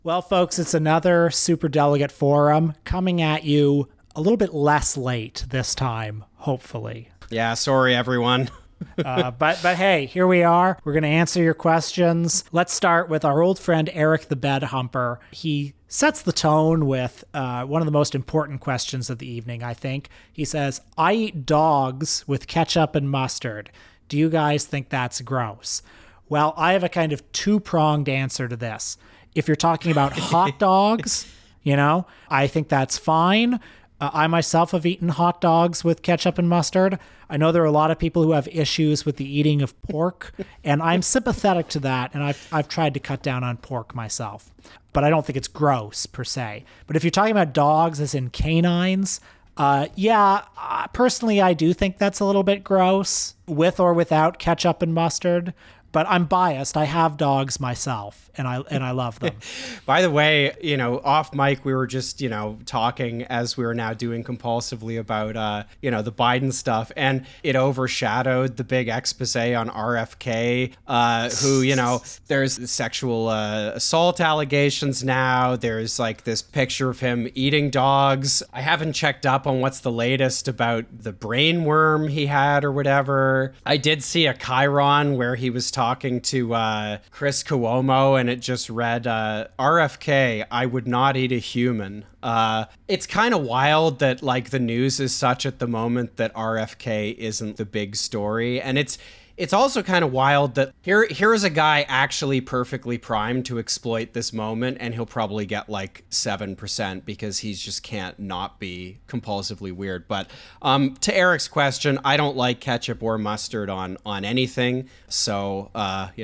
Well, folks, it's another Superdelegate Forum coming at you a little bit less late this time, hopefully. Yeah, sorry, everyone. But hey, here we are. We're going to answer your questions. Let's start with our old friend Eric the Bed Humper. He sets the tone with one of the most important questions of the evening, I think. He says, I eat dogs with ketchup and mustard. Do you guys think that's gross? Well, I have a kind of two-pronged answer to this. If you're talking about hot dogs, I think that's fine. I myself have eaten hot dogs with ketchup and mustard. I know there are a lot of people who have issues with the eating of pork, and I'm sympathetic to that, and I've tried to cut down on pork myself. But I don't think it's gross, per se. But if you're talking about dogs as in canines, personally, I do think that's a little bit gross, with or without ketchup and mustard. But I'm biased. I have dogs myself, and I love them. By the way, off mic, we were just, talking as we were now doing compulsively about, the Biden stuff, and it overshadowed the big expose on RFK, who, there's sexual assault allegations now. There's like this picture of him eating dogs. I haven't checked up on what's the latest about the brain worm he had or whatever. I did see a Chiron where he was talking to Chris Cuomo, and it just read, RFK, I would not eat a human. It's kind of wild that like the news is such at the moment that RFK isn't the big story. And it's also kind of wild that here is a guy actually perfectly primed to exploit this moment, and he'll probably get like 7% because he just can't not be compulsively weird. But to Eric's question, I don't like ketchup or mustard on anything. So,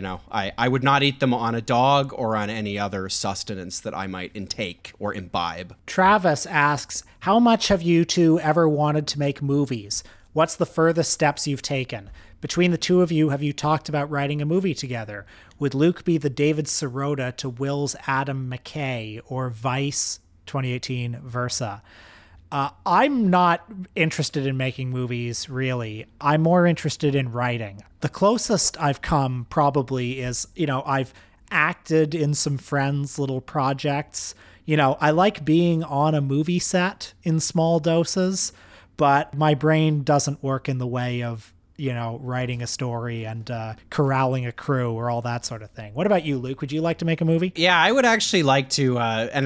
I would not eat them on a dog or on any other sustenance that I might intake or imbibe. Travis asks, how much have you two ever wanted to make movies? What's the furthest steps you've taken? Between the two of you, have you talked about writing a movie together? Would Luke be the David Sirota to Will's Adam McKay, or vice 2018 versa? I'm not interested in making movies, really. I'm more interested in writing. The closest I've come probably is, I've acted in some friends' little projects. I like being on a movie set in small doses, but my brain doesn't work in the way of writing a story and corralling a crew or all that sort of thing. What about you, Luke? Would you like to make a movie? Yeah, I would actually like to,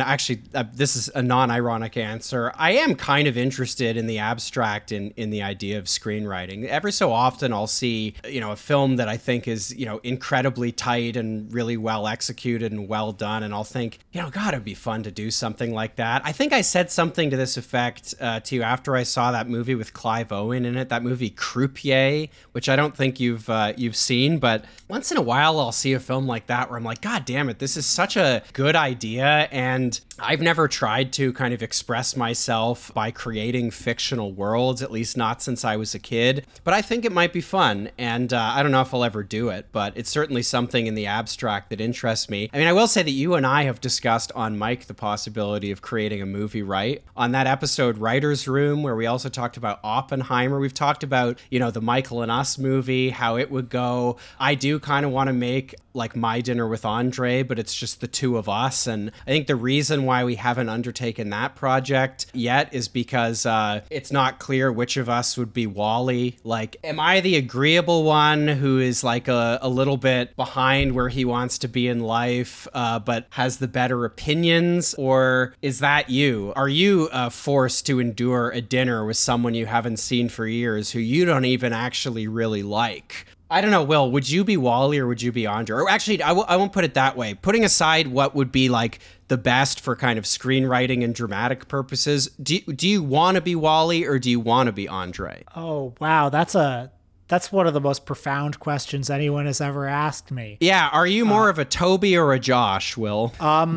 this is a non-ironic answer. I am kind of interested in the abstract in the idea of screenwriting. Every so often I'll see, a film that I think is, incredibly tight and really well executed and well done, and I'll think, God, it'd be fun to do something like that. I think I said something to this effect to you after I saw that movie with Clive Owen in it, that movie Croupier, which I don't think you've seen, but once in a while I'll see a film like that where I'm like, God damn it, this is such a good idea, and I've never tried to kind of express myself by creating fictional worlds, at least not since I was a kid, but I think it might be fun, and I don't know if I'll ever do it, but it's certainly something in the abstract that interests me. I mean, I will say that you and I have discussed on mic the possibility of creating a movie, right? On that episode, Writer's Room, where we also talked about Oppenheimer, we've talked about, the Michael and Us movie, how it would go. I do kind of want to make like My Dinner with Andre, but it's just the two of us. And I think the reason why we haven't undertaken that project yet is because it's not clear which of us would be Wally. Like, am I the agreeable one who is like a little bit behind where he wants to be in life, but has the better opinions? Or is that you? Are you forced to endure a dinner with someone you haven't seen for years who you don't even actually really like? I don't know, Will, would you be Wally or would you be Andre? Or actually, I won't put it that way. Putting aside what would be like the best for kind of screenwriting and dramatic purposes, do you want to be Wally or do you want to be Andre? Oh, wow. That's one of the most profound questions anyone has ever asked me. Yeah, are you more of a Toby or a Josh, Will?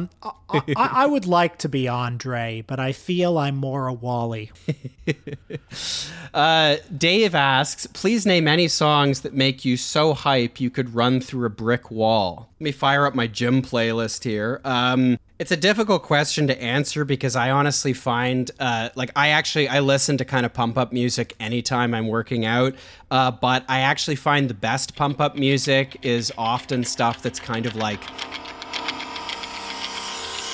I would like to be Andre, but I feel I'm more a Wally. Dave asks, please name any songs that make you so hype you could run through a brick wall. Let me fire up my gym playlist here. It's a difficult question to answer because I honestly find, I listen to kind of pump up music anytime I'm working out, but I actually find the best pump up music is often stuff that's kind of like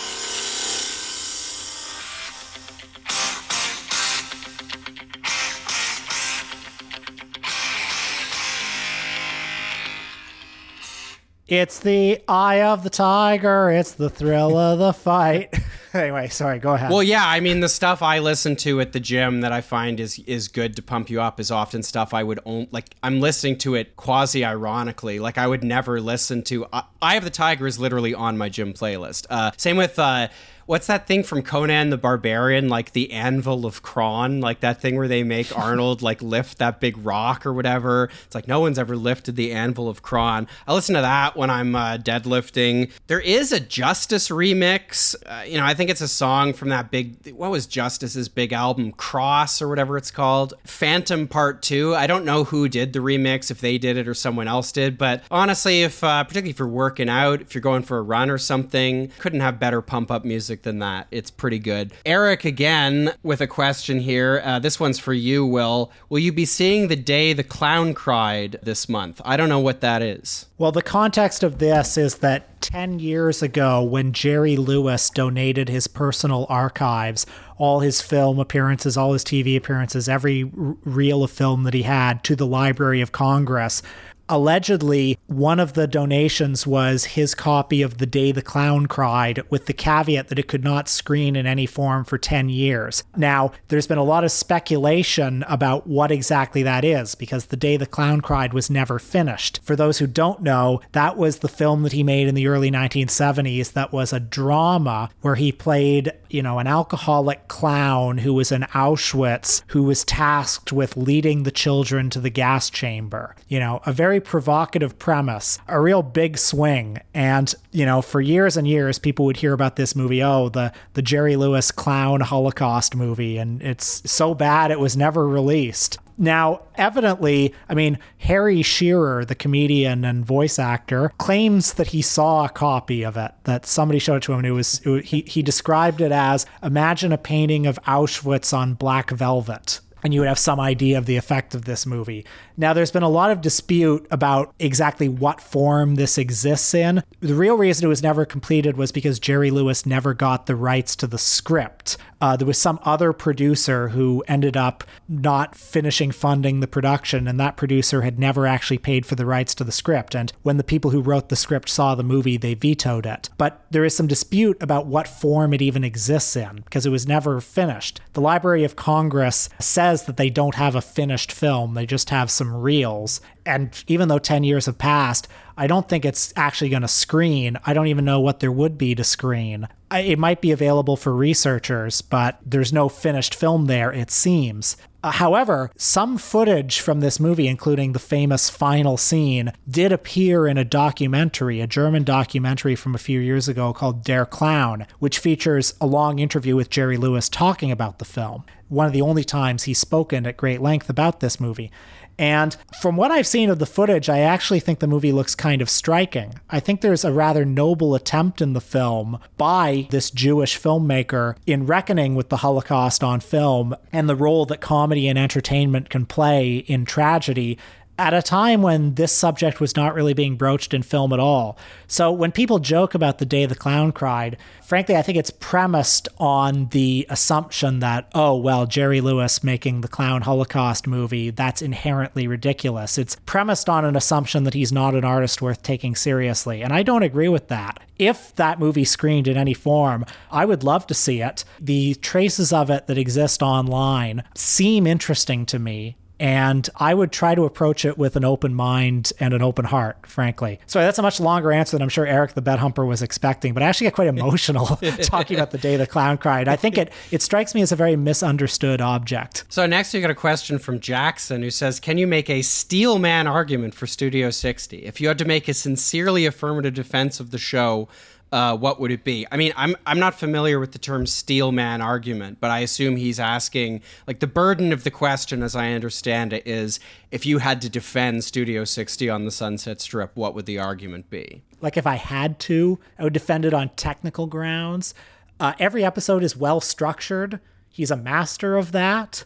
It's the eye of the tiger. It's the thrill of the fight. Anyway, sorry, go ahead. Well, yeah, I mean, the stuff I listen to at the gym that I find is good to pump you up is often stuff I would own. Like, I'm listening to it quasi-ironically. Like, I would never listen to... Eye of the Tiger is literally on my gym playlist. Same with... what's that thing from Conan the Barbarian, like the Anvil of Kron, like that thing where they make Arnold like lift that big rock or whatever. It's like no one's ever lifted the Anvil of Kron. I listen to that when I'm deadlifting. There is a Justice remix. I think it's a song from that big, what was Justice's big album, Cross or whatever it's called. Phantom Part 2. I don't know who did the remix, if they did it or someone else did, but honestly, if particularly if you're working out, if you're going for a run or something, couldn't have better pump up music than that. It's pretty good. Eric again with a question here. This one's for you, Will. Will you be seeing The Day the Clown Cried this month? I don't know what that is. Well, the context of this is that 10 years ago, when Jerry Lewis donated his personal archives, all his film appearances, all his TV appearances, every reel of film that he had to the Library of Congress, allegedly, one of the donations was his copy of The Day the Clown Cried, with the caveat that it could not screen in any form for 10 years. Now, there's been a lot of speculation about what exactly that is, because The Day the Clown Cried was never finished. For those who don't know, that was the film that he made in the early 1970s that was a drama where he played, an alcoholic clown who was in Auschwitz, who was tasked with leading the children to the gas chamber. A very provocative premise, a real big swing. And, for years and years, people would hear about this movie, the Jerry Lewis clown Holocaust movie, and it's so bad it was never released. Now, evidently, Harry Shearer, the comedian and voice actor, claims that he saw a copy of it, that somebody showed it to him, and he described it as, imagine a painting of Auschwitz on black velvet. And you would have some idea of the effect of this movie. Now, there's been a lot of dispute about exactly what form this exists in. The real reason it was never completed was because Jerry Lewis never got the rights to the script. There was some other producer who ended up not finishing funding the production, and that producer had never actually paid for the rights to the script. And when the people who wrote the script saw the movie, they vetoed it. But there is some dispute about what form it even exists in, because it was never finished. The Library of Congress says that they don't have a finished film. They just have some reels. And even though 10 years have passed, I don't think it's actually going to screen. I don't even know what there would be to screen. It might be available for researchers, but there's no finished film there, it seems. However, some footage from this movie, including the famous final scene, did appear in a documentary, a German documentary from a few years ago called Der Clown, which features a long interview with Jerry Lewis talking about the film. One of the only times he's spoken at great length about this movie. And from what I've seen of the footage, I actually think the movie looks kind of striking. I think there's a rather noble attempt in the film by this Jewish filmmaker in reckoning with the Holocaust on film and the role that comedy and entertainment can play in tragedy at a time when this subject was not really being broached in film at all. So when people joke about The Day the Clown Cried, frankly, I think it's premised on the assumption that, Jerry Lewis making the clown Holocaust movie, that's inherently ridiculous. It's premised on an assumption that he's not an artist worth taking seriously. And I don't agree with that. If that movie screened in any form, I would love to see it. The traces of it that exist online seem interesting to me. And I would try to approach it with an open mind and an open heart, frankly. Sorry, that's a much longer answer than I'm sure Eric the Bed Humper was expecting, but I actually get quite emotional talking about The Day the Clown Cried. I think it strikes me as a very misunderstood object. So next we got a question from Jackson, who says, can you make a steel man argument for Studio 60? If you had to make a sincerely affirmative defense of the show, what would it be? I'm not familiar with the term steel man argument, but I assume he's asking, like, the burden of the question, as I understand it, is if you had to defend Studio 60 on the Sunset Strip, what would the argument be? Like, if I had to, I would defend it on technical grounds. Every episode is well structured. He's a master of that.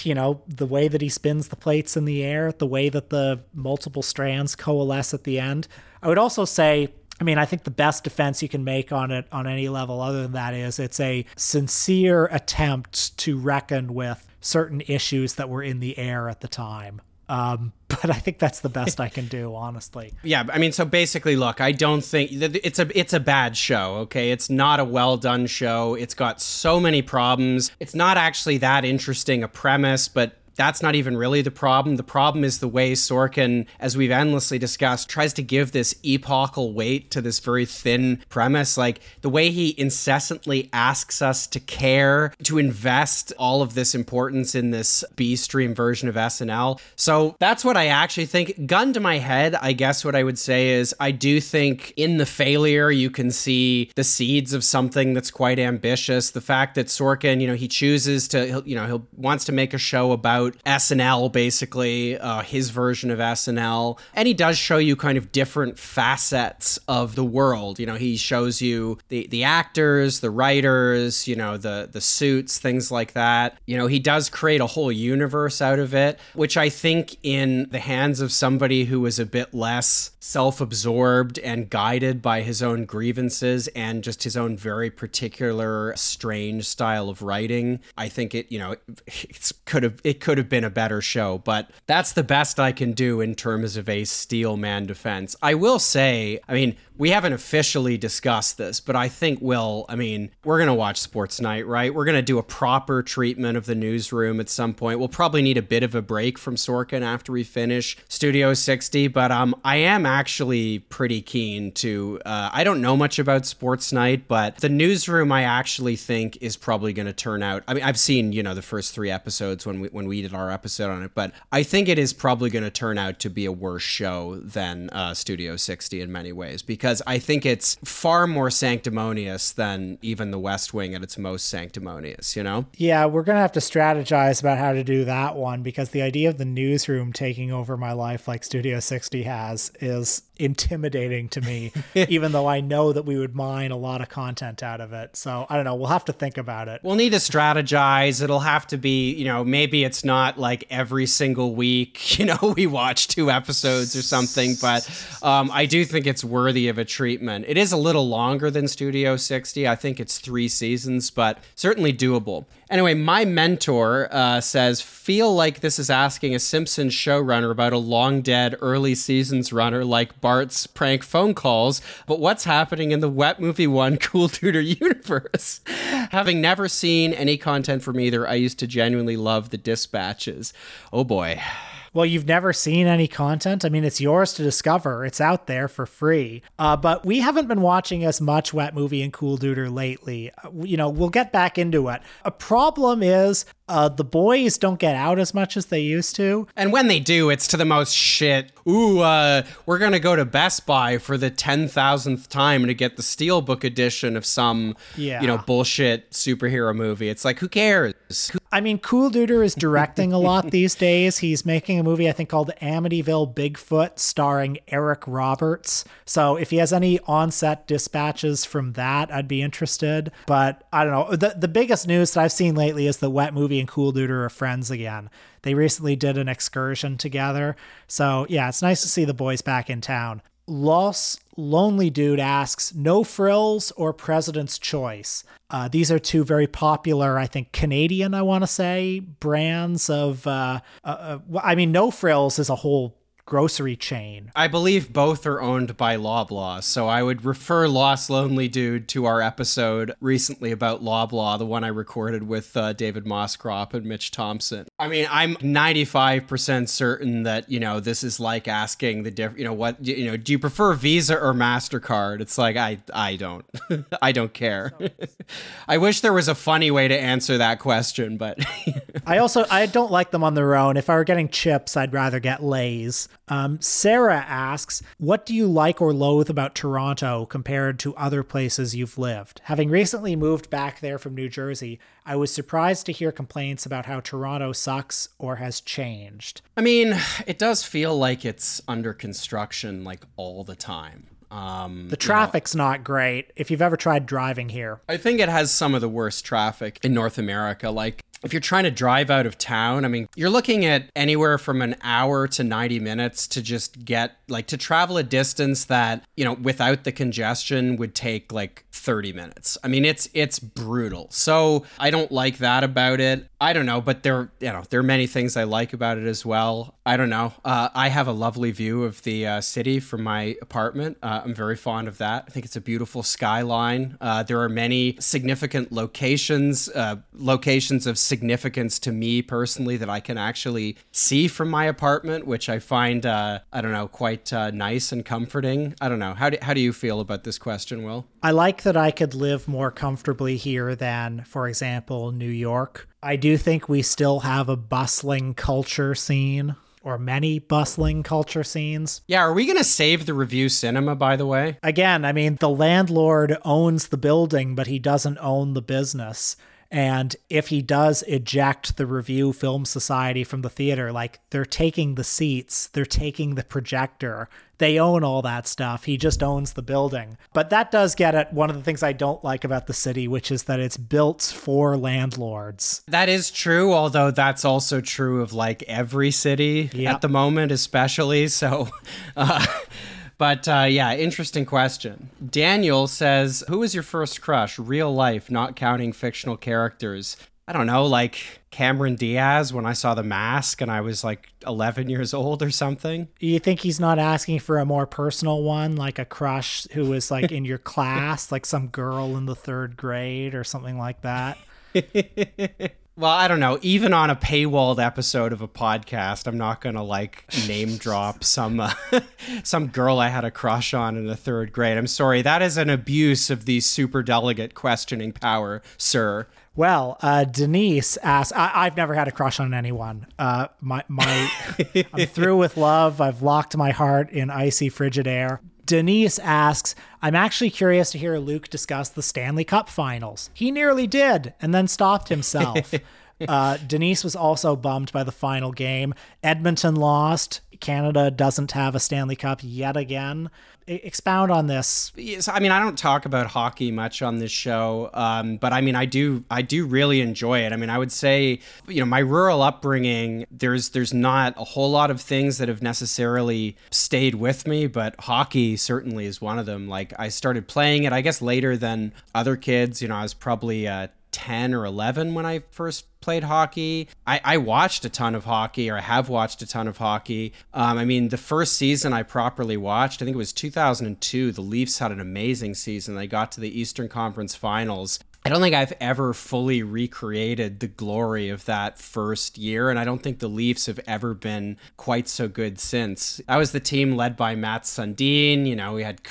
The way that he spins the plates in the air, the way that the multiple strands coalesce at the end. I would also say, I think the best defense you can make on it on any level other than that is it's a sincere attempt to reckon with certain issues that were in the air at the time. But I think that's the best I can do, honestly. Yeah, I mean, so basically, look, I don't think it's a bad show, okay? It's not a well-done show. It's got so many problems. It's not actually that interesting a premise, but that's not even really the problem. The problem is the way Sorkin, as we've endlessly discussed, tries to give this epochal weight to this very thin premise. Like the way he incessantly asks us to care, to invest all of this importance in this B-stream version of SNL. So that's what I actually think. Gun to my head, I guess what I would say is I do think in the failure, you can see the seeds of something that's quite ambitious. The fact that Sorkin, he chooses to, he wants to make a show about SNL, basically, his version of SNL. And he does show you kind of different facets of the world. He shows you the actors, the writers, the suits, things like that. He does create a whole universe out of it, which I think in the hands of somebody who is a bit less self-absorbed and guided by his own grievances and just his own very particular strange style of writing, I think it could have been a better show, but that's the best I can do in terms of a steel man defense. I will say, we haven't officially discussed this, but I think we're going to watch Sports Night, right? We're going to do a proper treatment of the newsroom at some point. We'll probably need a bit of a break from Sorkin after we finish Studio 60, but I am actually pretty keen to, I don't know much about Sports Night, but the newsroom I actually think is probably going to turn out, I've seen, the first 3 episodes when we did our episode on it, but I think it is probably going to turn out to be a worse show than Studio 60 in many ways, because I think it's far more sanctimonious than even The West Wing at its most sanctimonious, Yeah, we're going to have to strategize about how to do that one, because the idea of the newsroom taking over my life like Studio 60 has is intimidating to me, even though I know that we would mine a lot of content out of it. So I don't know. We'll have to think about it. We'll need to strategize. It'll have to be, maybe it's not like every single week, we watch 2 episodes or something, but I do think it's worthy of a treatment. It is a little longer than Studio 60. I think it's 3 seasons, but certainly doable. Anyway, my mentor says, feel like this is asking a Simpsons showrunner about a long dead early seasons runner like Bart's prank phone calls, but what's happening in the Wet Movie 1 Cool Tutor universe? Having never seen any content from either, I used to genuinely love the dispatches. Oh boy. Well, you've never seen any content? It's yours to discover. It's out there for free. But we haven't been watching as much Wet Movie and Cool Duder lately. We'll get back into it. A problem is the boys don't get out as much as they used to. And when they do, it's to the most shit. We're going to go to Best Buy for the 10,000th time to get the Steelbook edition of some, bullshit superhero movie. It's like, who cares? Cool Duder is directing a lot these days. He's making a movie, I think, called Amityville Bigfoot, starring Eric Roberts. So if he has any on-set dispatches from that, I'd be interested. But I don't know. The biggest news that I've seen lately is the Wet Movie and Cool Duder are friends again. They recently did an excursion together. So yeah, it's nice to see the boys back in town. Los Lonely Dude asks, No Frills or President's Choice? These are 2 very popular, I think, Canadian, I want to say, brands of, No Frills is a whole grocery chain. I believe both are owned by Loblaw, so I would refer Lost Lonely Dude to our episode recently about Loblaw, the one I recorded with David Moskrop and Mitch Thompson. I'm 95% certain that, this is like asking the do you prefer Visa or MasterCard? It's like, I don't. I don't care. I wish there was a funny way to answer that question, but... I don't like them on their own. If I were getting chips, I'd rather get Lay's. Sarah asks, what do you like or loathe about Toronto compared to other places you've lived? Having recently moved back there from New Jersey, I was surprised to hear complaints about how Toronto sucks or has changed. It does feel like it's under construction like all the time. The traffic's not great if you've ever tried driving here. I think it has some of the worst traffic in North America. Like, if you're trying to drive out of town, you're looking at anywhere from an hour to 90 minutes to just get, to travel a distance that, without the congestion would take 30 minutes. It's brutal. So I don't like that about it. I don't know, but there are many things I like about it as well. I don't know. I have a lovely view of the city from my apartment. I'm very fond of that. I think it's a beautiful skyline. There are many significant locations of significance to me personally that I can actually see from my apartment, which I find, quite nice and comforting. I don't know. How do you feel about this question, Will? I like that I could live more comfortably here than, for example, New York. I do think we still have a bustling culture scene, or many bustling culture scenes. Yeah, are we going to save the review cinema, by the way? Again, I mean, the landlord owns the building, but he doesn't own the business. And if he does eject the Review Film Society from the theater, like, they're taking the seats, they're taking the projector, they own all that stuff. He just owns the building. But that does get at one of the things I don't like about the city, which is that it's built for landlords. That is true, although that's also true of like every city at the moment, especially. So, But interesting question. Daniel says, who was your first crush? Real life, not counting fictional characters. I don't know, like Cameron Diaz when I saw The Mask and I was like 11 years old or something. You think he's not asking for a more personal one, like a crush who was like in your class, like some girl in the 3rd grade or something like that? Well, I don't know. Even on a paywalled episode of a podcast, I'm not going to like name drop some girl I had a crush on in the 3rd grade. I'm sorry. That is an abuse of the superdelegate questioning power, sir. Well, Denise asks, I've never had a crush on anyone. I'm through with love. I've locked my heart in icy, frigid air. Denise asks, I'm actually curious to hear Luke discuss the Stanley Cup finals. He nearly did, and then stopped himself. Denise was also bummed by the final game. Edmonton lost. Canada doesn't have a Stanley Cup yet again. Expound on this. Yes, I mean, I don't talk about hockey much on this show, but I mean, I do really enjoy it. I mean, I would say, my rural upbringing, there's not a whole lot of things that have necessarily stayed with me, but hockey certainly is one of them. Like, I started playing it, I guess, later than other kids. I was probably 10 or 11 when I first played hockey. I watched a ton of hockey, or I have watched a ton of hockey. I mean, the first season I properly watched, I think it was 2002. The Leafs had an amazing season. They got to the Eastern Conference Finals. I don't think I've ever fully recreated the glory of that first year, and I don't think the Leafs have ever been quite so good since. That was the team led by Mats Sundin. We had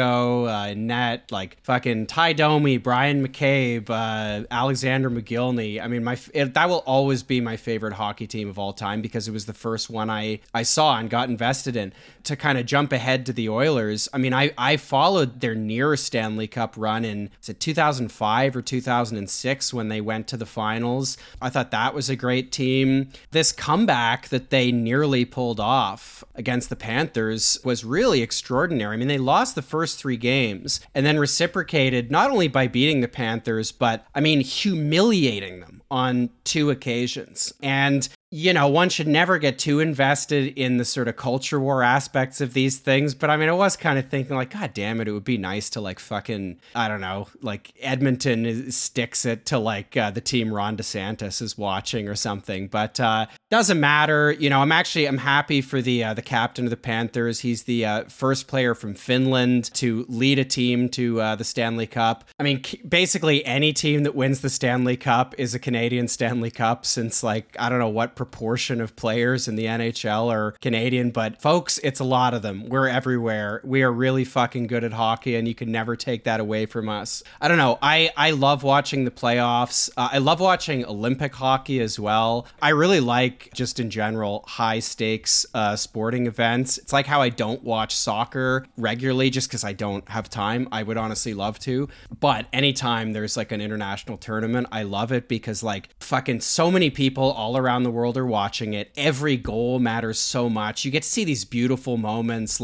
Cujo, net, like fucking Ty Domi, Brian McCabe, Alexander McGillney. I mean, that will always be my favorite hockey team of all time because it was the first one I saw and got invested in. To kind of jump ahead to the Oilers, I mean, I followed their near Stanley Cup run in, is it 2005 or 2006 when they went to the finals. I thought that was a great team. This comeback that they nearly pulled off against the Panthers was really extraordinary. I mean, they lost the first 3 games and then reciprocated not only by beating the Panthers, but I mean, humiliating them on 2 occasions. And one should never get too invested in the sort of culture war aspects of these things. But I mean, I was kind of thinking like, God damn it, it would be nice to like fucking, I don't know, like Edmonton sticks it to like the team Ron DeSantis is watching or something. But doesn't matter. I'm happy for the captain of the Panthers. He's the first player from Finland to lead a team to the Stanley Cup. I mean, basically any team that wins the Stanley Cup is a Canadian Stanley Cup since like, I don't know what proportion of players in the NHL are Canadian, but folks, it's a lot of them. We're everywhere. We are really fucking good at hockey, and you can never take that away from us. I don't know. I love watching the playoffs. I love watching Olympic hockey as well. I really like, just in general, high stakes sporting events. It's like how I don't watch soccer regularly just because I don't have time. I would honestly love to, but anytime there's like an international tournament, I love it because like fucking so many people all around the world are watching it. Every goal matters so much. You get to see these beautiful moments like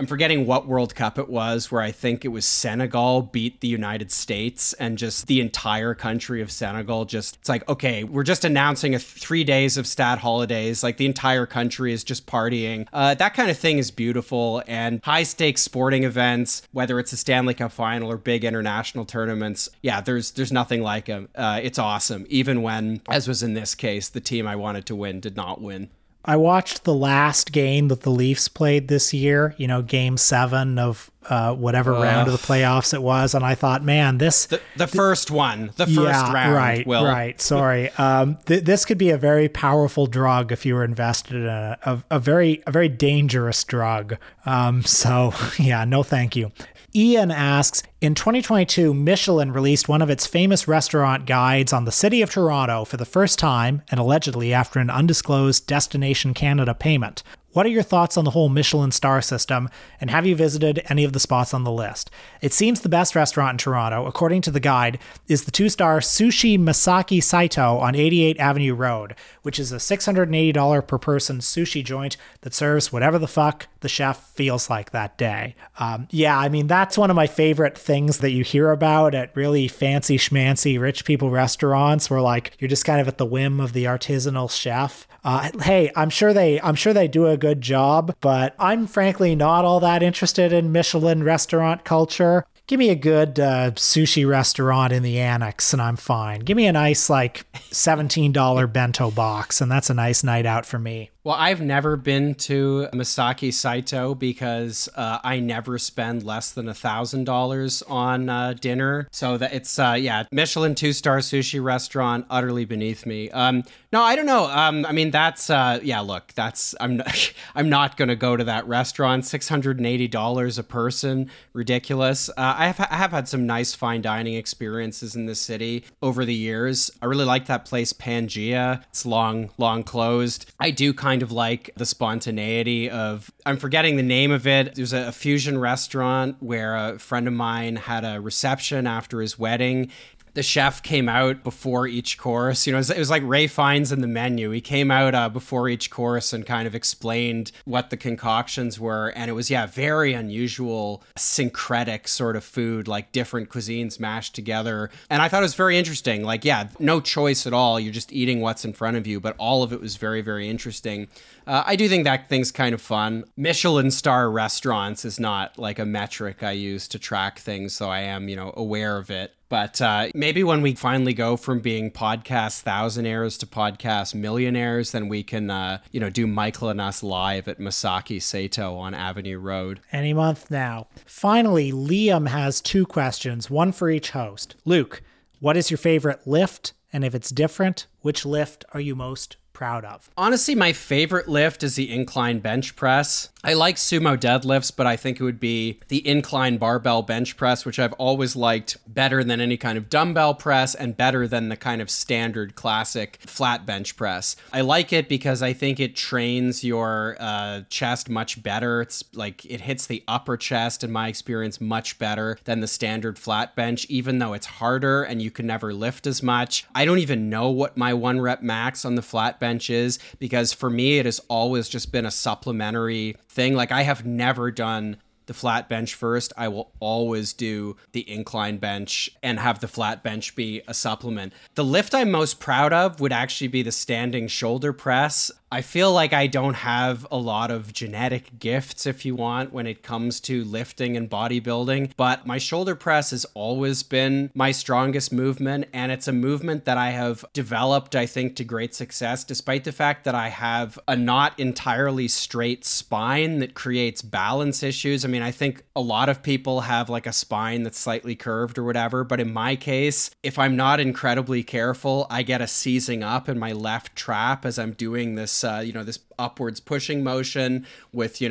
I'm forgetting what World Cup it was, where I think it was Senegal beat the United States, and just the entire country of Senegal it's like, okay, we're just announcing 3 days of stat holidays. Like the entire country is just partying. That kind of thing is beautiful, and high stakes sporting events, whether it's a Stanley Cup final or big international tournaments. Yeah, there's nothing like them. It's awesome. Even when, as was in this case, the team I wanted to win did not win. I watched the last game that the Leafs played this year, game 7 of whatever round of the playoffs it was. And I thought, man, the first round. Right, Will. right. Sorry. This could be a very powerful drug if you were invested in a very dangerous drug. So yeah, no, thank you. Ian asks, in 2022, Michelin released one of its famous restaurant guides on the city of Toronto for the first time, and allegedly after an undisclosed Destination Canada payment. What are your thoughts on the whole Michelin star system, and have you visited any of the spots on the list? It seems the best restaurant in Toronto, according to the guide, is the 2-star Sushi Masaki Saito on 88 Avenue Road, which is a $680 per person sushi joint that serves whatever the fuck the chef feels like that day. Yeah, I mean, that's one of my favorite things that you hear about at really fancy schmancy rich people restaurants, where like you're just kind of at the whim of the artisanal chef. Hey, I'm sure they do a good job, but I'm frankly not all that interested in Michelin restaurant culture. Give me a good sushi restaurant in the Annex and I'm fine. Give me a nice like $17 bento box and that's a nice night out for me. Well, I've never been to Masaki Saito because I never spend less than $1,000 on dinner. So that it's, Michelin 2-star sushi restaurant, utterly beneath me. No, I don't know. I mean, that's, I'm not going to go to that restaurant. $680 a person. Ridiculous. I have had some nice fine dining experiences in the city over the years. I really like that place, Pangea. It's long closed. I do kind of like the spontaneity of, I'm forgetting the name of it. There's a fusion restaurant where a friend of mine had a reception after his wedding. The chef came out before each course. It was like Ray Fiennes in the menu. He came out before each course and kind of explained what the concoctions were. And it was, very unusual, syncretic sort of food, like different cuisines mashed together. And I thought it was very interesting. Like, no choice at all. You're just eating what's in front of you. But all of it was very, very interesting. I do think that thing's kind of fun. Michelin star restaurants is not like a metric I use to track things, so I am, aware of it. But maybe when we finally go from being podcast thousandaires to podcast millionaires, then we can, do Michael and Us live at Masaki Saito on Avenue Road. Any month now. Finally, Liam has 2 questions, one for each host. Luke, what is your favorite lift? And if it's different, which lift are you most proud of? Honestly, my favorite lift is the incline bench press. I like sumo deadlifts, but I think it would be the incline barbell bench press, which I've always liked better than any kind of dumbbell press and better than the kind of standard classic flat bench press. I like it because I think it trains your chest much better. It's like it hits the upper chest, in my experience, much better than the standard flat bench, even though it's harder and you can never lift as much. I don't even know what my 1 rep max on the flat bench is, because for me, it has always just been a supplementary thing. Like, I have never done the flat bench first. I will always do the incline bench and have the flat bench be a supplement. The lift I'm most proud of would actually be the standing shoulder press. I feel like I don't have a lot of genetic gifts, if you want, when it comes to lifting and bodybuilding, but my shoulder press has always been my strongest movement, and it's a movement that I have developed, I think, to great success, despite the fact that I have a not entirely straight spine that creates balance issues. I mean, I think a lot of people have like a spine that's slightly curved or whatever, but in my case, if I'm not incredibly careful, I get a seizing up in my left trap as I'm doing this this upwards pushing motion with,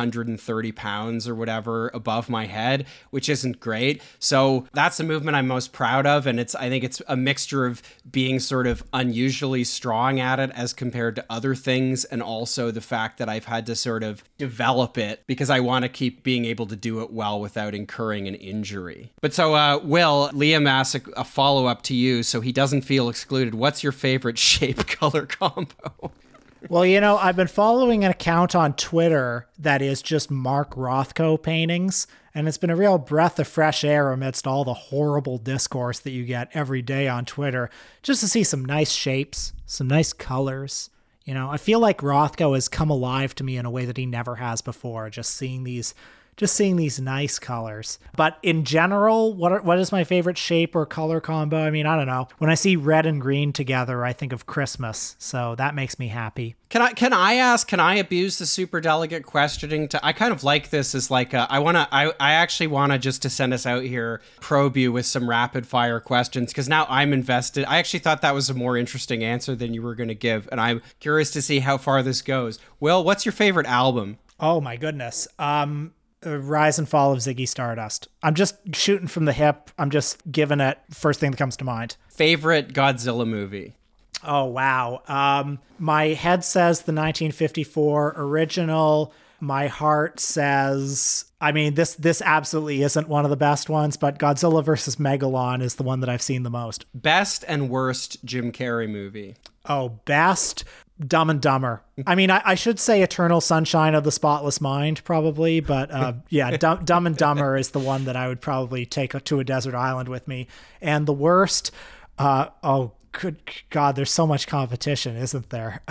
130 pounds or whatever above my head, which isn't great. So that's the movement I'm most proud of. And I think it's a mixture of being sort of unusually strong at it as compared to other things. And also the fact that I've had to sort of develop it because I want to keep being able to do it well without incurring an injury. But so, Will, Liam asks a follow-up to you so he doesn't feel excluded. What's your favorite shape color combo? Well, I've been following an account on Twitter that is just Mark Rothko paintings, and it's been a real breath of fresh air amidst all the horrible discourse that you get every day on Twitter, just to see some nice shapes, some nice colors. I feel like Rothko has come alive to me in a way that he never has before, just seeing these nice colors. But in general, what is my favorite shape or color combo? I mean, I don't know. When I see red and green together, I think of Christmas. So that makes me happy. Can I abuse the super delegate questioning I kind of like this as like I actually want to just to send us out here, probe you with some rapid fire questions, because now I'm invested. I actually thought that was a more interesting answer than you were going to give, and I'm curious to see how far this goes. Will, what's your favorite album? Oh my goodness. Rise and Fall of Ziggy Stardust. I'm just shooting from the hip. I'm just giving it first thing that comes to mind. Favorite Godzilla movie? Oh, wow. My head says the 1954 original. My heart says, I mean, this absolutely isn't one of the best ones, but Godzilla vs. Megalon is the one that I've seen the most. Best and worst Jim Carrey movie? Oh, best Dumb and Dumber. I mean, I should say Eternal Sunshine of the Spotless Mind, probably, but yeah, Dumb and Dumber is the one that I would probably take to a desert island with me. And the worst, oh, good God, there's so much competition, isn't there?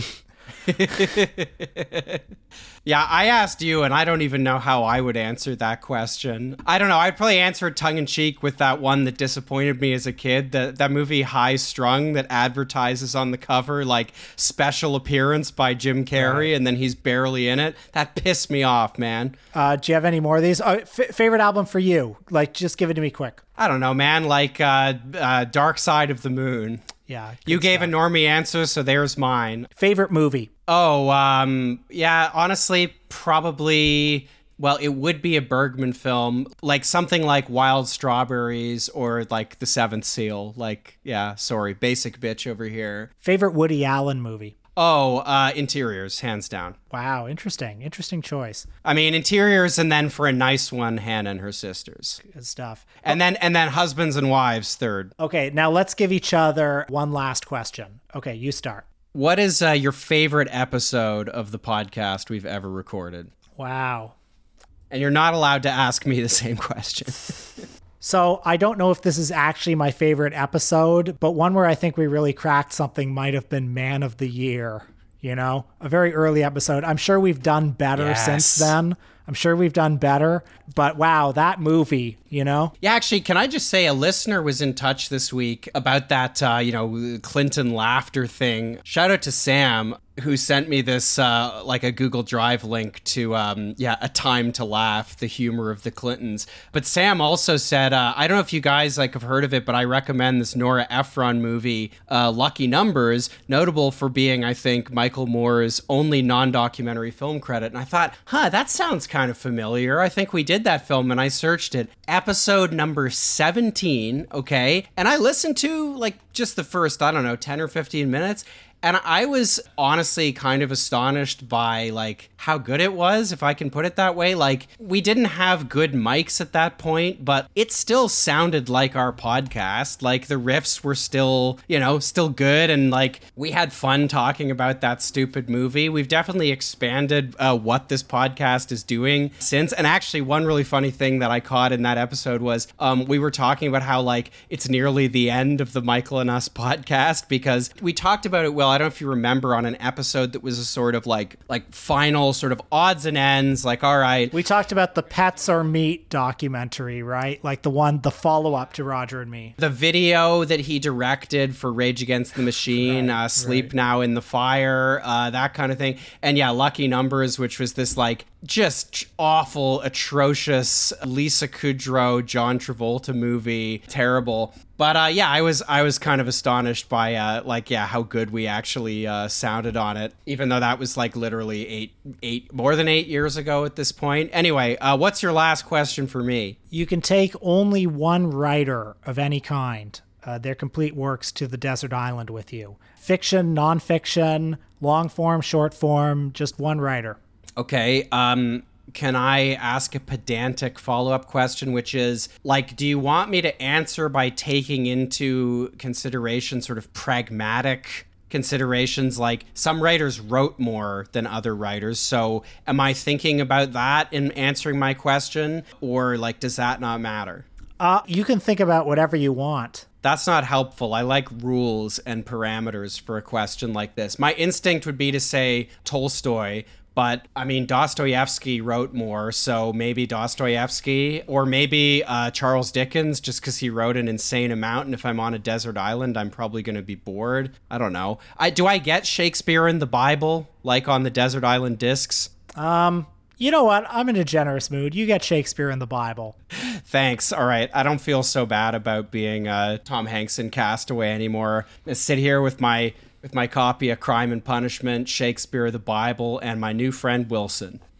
Yeah, I asked you, and I don't even know how I would answer that question. I don't know. I'd probably answer it tongue-in-cheek with that one that disappointed me as a kid. That movie High Strung that advertises on the cover, like, special appearance by Jim Carrey, and then he's barely in it. That pissed me off, man. Do you have any more of these? Favorite album for you? Like, just give it to me quick. I don't know, man. Like, Dark Side of the Moon. Yeah. You gave a normie answer, so there's mine. Favorite movie? Oh, yeah, honestly, probably, well, it would be a Bergman film, like something like Wild Strawberries or like The Seventh Seal. Like, yeah, sorry, basic bitch over here. Favorite Woody Allen movie? Oh, Interiors, hands down. Wow, interesting choice. I mean, Interiors, and then for a nice one, Hannah and Her Sisters. Good stuff. And then Husbands and Wives, third. Okay, now let's give each other one last question. Okay, you start. What is your favorite episode of the podcast we've ever recorded? Wow. And you're not allowed to ask me the same question. So I don't know if this is actually my favorite episode, but one where I think we really cracked something might have been Man of the Year, a very early episode. I'm sure we've done better since then. I'm sure we've done better, but wow, that movie, Yeah, actually, can I just say a listener was in touch this week about that, Clinton laughter thing. Shout out to Sam, who sent me this, like a Google Drive link to, A Time to Laugh, the humor of the Clintons. But Sam also said, I don't know if you guys have heard of it, but I recommend this Nora Ephron movie, Lucky Numbers, notable for being, I think, Michael Moore's only non-documentary film credit. And I thought, that sounds kind of familiar. I think we did that film, and I searched it. Episode number 17, okay? And I listened to, just the first, 10 or 15 minutes, and I was honestly kind of astonished by, how good it was, if I can put it that way. We didn't have good mics at that point, but it still sounded like our podcast. The riffs were still, still good, and, we had fun talking about that stupid movie. We've definitely expanded what this podcast is doing since. And actually, one really funny thing that I caught in that episode was we were talking about how, it's nearly the end of the Michael and Us podcast, because we talked about it, well, I don't know if you remember, on an episode that was a sort of final sort of odds and ends, all right. We talked about the Pets or Meat documentary, right? The follow-up to Roger and Me. The video that he directed for Rage Against the Machine, Sleep Now in the Fire, that kind of thing. And yeah, Lucky Numbers, which was this just awful, atrocious Lisa Kudrow, John Travolta movie. Terrible. But I was kind of astonished by how good we actually sounded on it, even though that was literally more than 8 years ago at this point. Anyway, what's your last question for me? You can take only one writer of any kind, their complete works, to the desert island with you. Fiction, nonfiction, long form, short form, just one writer. Okay. Can I ask a pedantic follow-up question, which is, do you want me to answer by taking into consideration sort of pragmatic considerations like some writers wrote more than other writers. So am I thinking about that in answering my question, or like, does that not matter? You can think about whatever you want. That's not helpful. I like rules and parameters for a question like this. My instinct would be to say Tolstoy, but I mean, Dostoevsky wrote more, so maybe Dostoevsky, or maybe Charles Dickens, just because he wrote an insane amount, and if I'm on a desert island, I'm probably going to be bored. I don't know. Do I get Shakespeare in the Bible, like on the desert island discs? You know what? I'm in a generous mood. You get Shakespeare in the Bible. Thanks. All right. I don't feel so bad about being Tom Hanks in Castaway anymore. I sit here with my copy of Crime and Punishment, Shakespeare, the Bible, and my new friend Wilson.